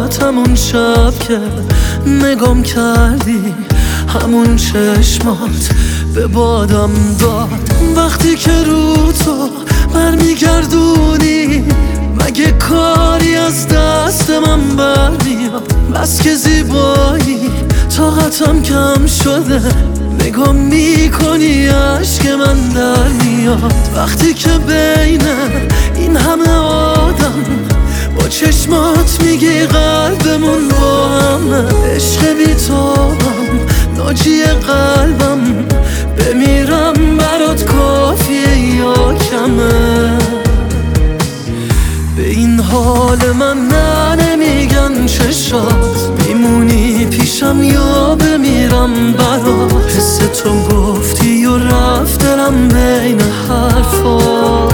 چشمات همون شب که نگام کردی، همون چشمات به بادم داد. وقتی که رو تو برمیگردونی مگه کاری از دست من برمیاد؟ بس که زیبایی طاقتم کم شده، نگاه میکنی عشق من در میاد. وقتی که بین این همه آدم با چشمات میگی قلبمون با همه، عشق بی تو هم ناجی قلبم، بمیرم برات کافیه یا کمه؟ به این حال من نه نمیگن چشات، میمونی پیشم یا بمیرم برات. حس تو گفتی و رفت دلم بین حرفات.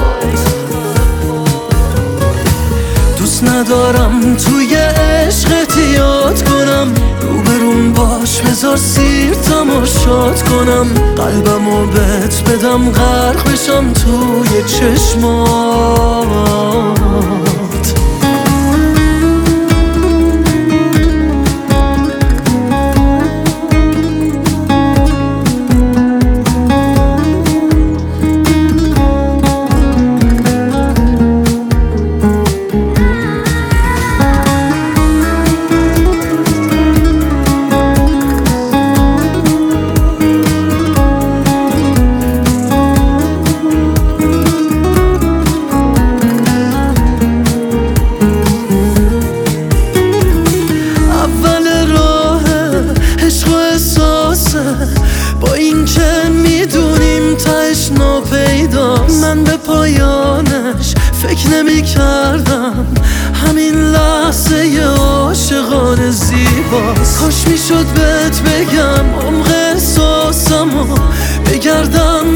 دوست ندارم توی عشقت یاد کنم، روبروم باش بذار سیر تماشات کنم، قلبمو بهت بدم غرق بشم توی چشمات. با این که میدونیم تهش ناپیداست، من به پایانش فکر نمی کردم، همین لحظه ی عاشقانه زیباست. کاش میشد بهت بگم عمق احساسمو، بگردم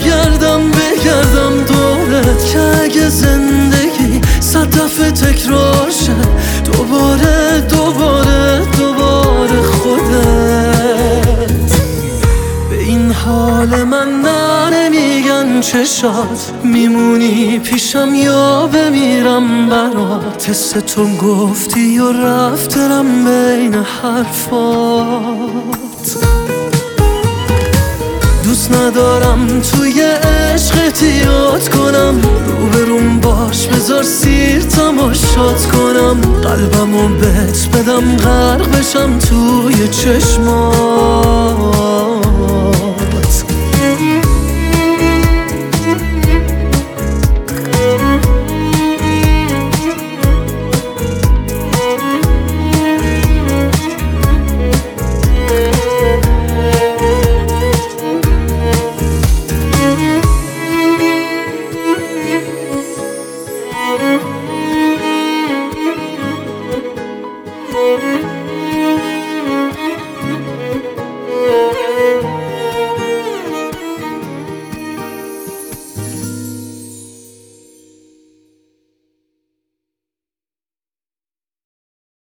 دورت، که اگه زندگی 100 دفعه تکرار شه، دوباره خودت. به این حال من نه نمیگن چشات، میمونی پیشم یا بمیرم برات. حس تو گفتی و رفت دلم بین حرفات. دوست ندارم توی عشقت یاد کنم، روبروم باش بذار سیر تماشات کنم، قلبمو بهت بدم غرق بشم توی چشمات.